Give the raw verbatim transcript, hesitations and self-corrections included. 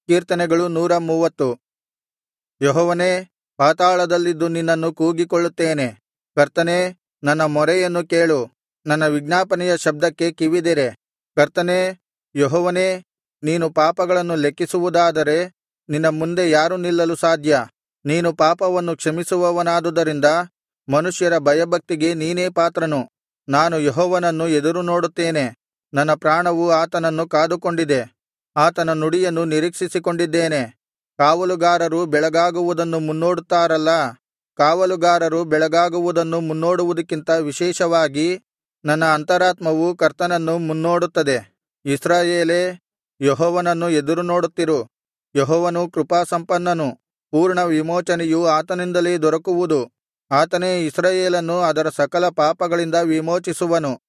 ಕೀರ್ತನೆಗಳು ನೂರ ಮೂವತ್ತು. ಯೆಹೋವನೇ, ಪಾತಾಳದಲ್ಲಿದ್ದು ನಿನ್ನನ್ನು ಕೂಗಿಕೊಳ್ಳುತ್ತೇನೆ. ಕರ್ತನೇ, ನನ್ನ ಮೊರೆಯನ್ನು ಕೇಳು. ನನ್ನ ವಿಜ್ಞಾಪನೆಯ ಶಬ್ದಕ್ಕೆ ಕಿವಿದೆರೆ. ಕರ್ತನೇ, ಯೆಹೋವನೇ, ನೀನು ಪಾಪಗಳನ್ನು ಲೆಕ್ಕಿಸುವುದಾದರೆ ನಿನ್ನ ಮುಂದೆ ಯಾರು ನಿಲ್ಲಲು ಸಾಧ್ಯ? ನೀನು ಪಾಪವನ್ನು ಕ್ಷಮಿಸುವವನಾದುದರಿಂದ ಮನುಷ್ಯರ ಭಯಭಕ್ತಿಗೆ ನೀನೇ ಪಾತ್ರನು. ನಾನು ಯೆಹೋವನನ್ನು ಎದುರುನೋಡುತ್ತೇನೆ. ನನ್ನ ಪ್ರಾಣವು ಆತನನ್ನು ಕಾದುಕೊಂಡಿದೆ. ಆತನ ನುಡಿಯನ್ನು ನಿರೀಕ್ಷಿಸಿಕೊಂಡಿದ್ದೇನೆ. ಕಾವಲುಗಾರರು ಬೆಳಗಾಗುವುದನ್ನು ಮುನ್ನೋಡುತ್ತಾರಲ್ಲಾ, ಕಾವಲುಗಾರರು ಬೆಳಗಾಗುವುದನ್ನು ಮುನ್ನೋಡುವುದಕ್ಕಿಂತ ವಿಶೇಷವಾಗಿ ನನ್ನ ಅಂತರಾತ್ಮವು ಕರ್ತನನ್ನು ಮುನ್ನೋಡುತ್ತದೆ. ಇಸ್ರಾಯೇಲೇ, ಯೆಹೋವನನ್ನು ಎದುರುನೋಡುತ್ತಿರು. ಯೆಹೋವನು ಕೃಪಾಸಂಪನ್ನನು, ಪೂರ್ಣ ವಿಮೋಚನೆಯು ಆತನಿಂದಲೇ ದೊರಕುವುದು. ಆತನೇ ಇಸ್ರಾಯೇಲನ್ನು ಅದರ ಸಕಲ ಪಾಪಗಳಿಂದ ವಿಮೋಚಿಸುವನು.